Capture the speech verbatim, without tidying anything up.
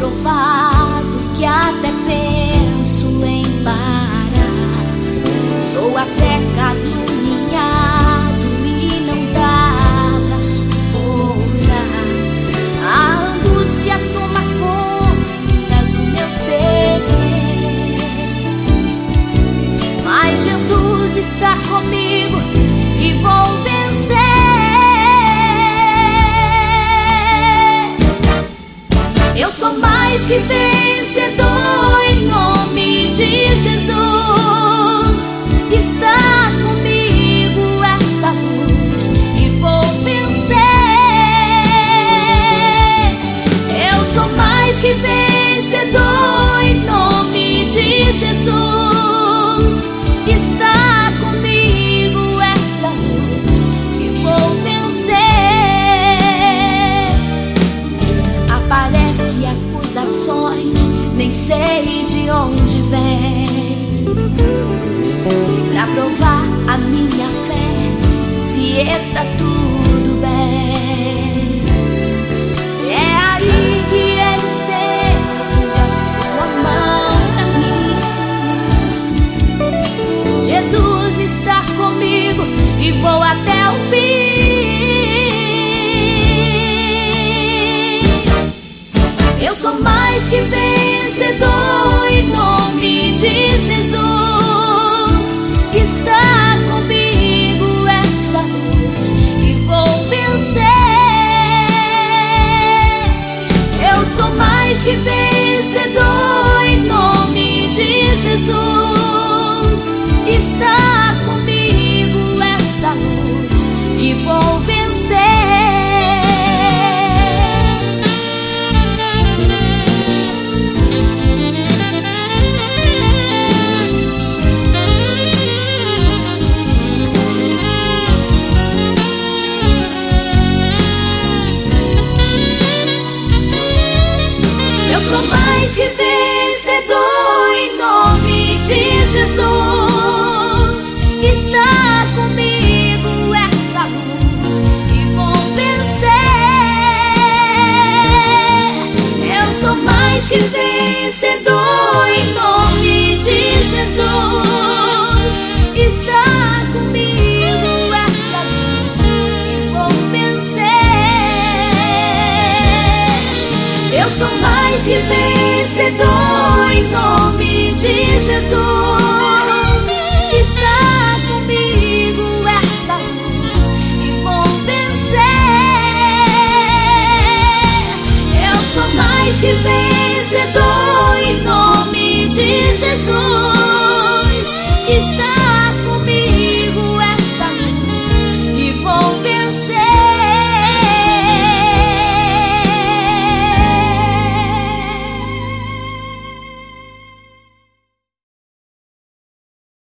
provado que até penso em parar. Sou até caluniado e não dá pra suportar. A angústia toma conta do meu ser, mas Jesus está comigo e vou vencer. Eu sou mais que vencedor em nome de Jesus. Está comigo essa luz e vou vencer. Eu sou mais que vencedor em nome de Jesus. Está comigo essa luz e vou vencer. Aparece acusações, nem sei de onde vem, pra provar a minha fé, se está tudo bem. É aí que Ele estende a sua mão pra mim. Jesus está comigo e vou até o fim. Eu sou mais que vencedor em nome de Jesus. Está comigo essa luz e vou vencer. Eu sou mais que vencedor em nome de Jesus. Está comigo essa luz e vou vencer. Eu sou mais que vencedor em nome de Jesus. Está comigo essa luz e vou vencer. Eu sou mais que vencedor em nome de Jesus. Está comigo essa luz e vou vencer. Eu sou mais que vencedor em nome de Jesus. Está comigo essa luz e vou vencer. Eu sou mais que vencedor em nome de Jesus.